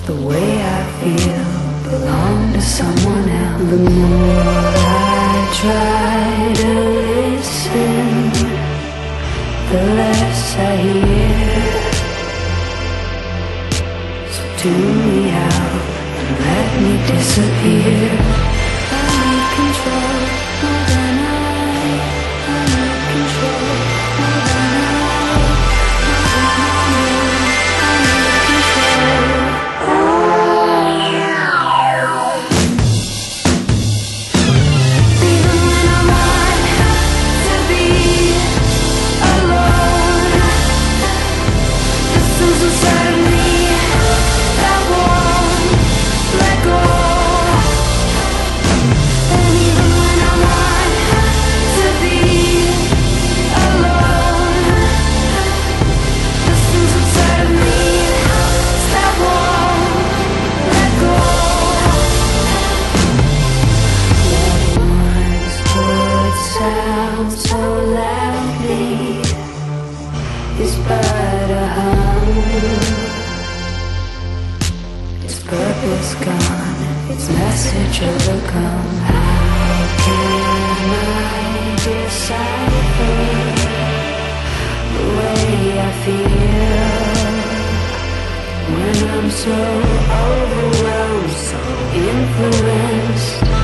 The way I feel belong to someone else. The more I try to listen, the less I hear. So tune me out and let me disappear. I need control more than I need control more than I need control. Even when I want to be alone, there's something inside of me that won't let go. And even when I want to be alone, there's something inside of me that won't let go. What once would sound so loudly is but a hum. Its purpose gone, its message overcome. How can I decipher the way I feel when I'm so overwhelmed, so influenced